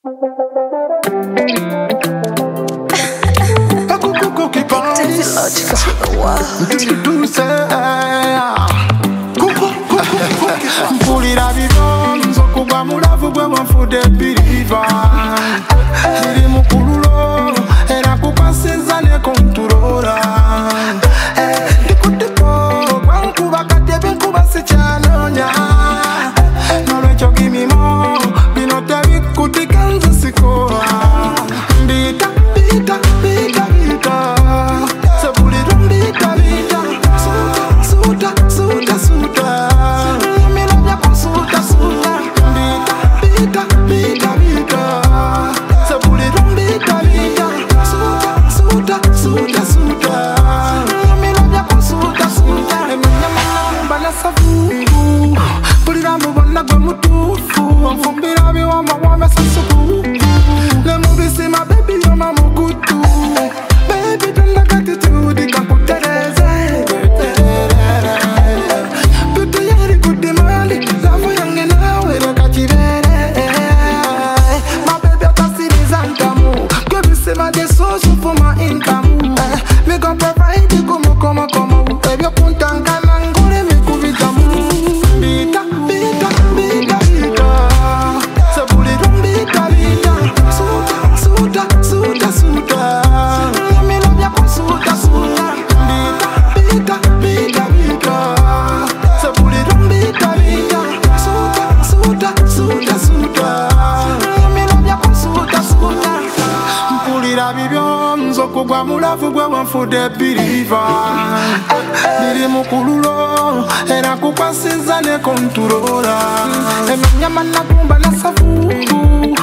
Mpulira bibonzo kuba mulavu gwe wanfudde biriva biri mu kululo era kukwasiza ne kontulola ndikuddeko gwankuba kadde binkuba sikyanoonya nolwekyo gimimo bino tebikutika nze sikola mbita bita bita bita sebuliro mbita bita suta suta suta milabya kusuta suta mbita bita bita bita sebuliro mbita bita suta suta suta milabya kusuta suta emenyamamba nasavubu pulira mubona gwe mutuufu nfumbira biwama wamesasuku ne mubisi mabebi yoma mukutu baby tunda katitude kakutereze tutu yeri kudimali zafu yange nawe lokachibere mabebi atasiriza ntamu kwebisema desosu fuma inkamu me gon provide kumu ebyo kuntangana ngule mikubitamu bita bita bita bita sebuliro mbita bita suta suta suta milabya kusuta suta bita bita bita bita sebuliro mbita bita suta suta suta milabya kusuta suta mpulira bibyonzo kugwa mulavu gwe wanfudde biriva biri mu kululo era kukwasiza ne kontulola emenyama nagumba nasavubu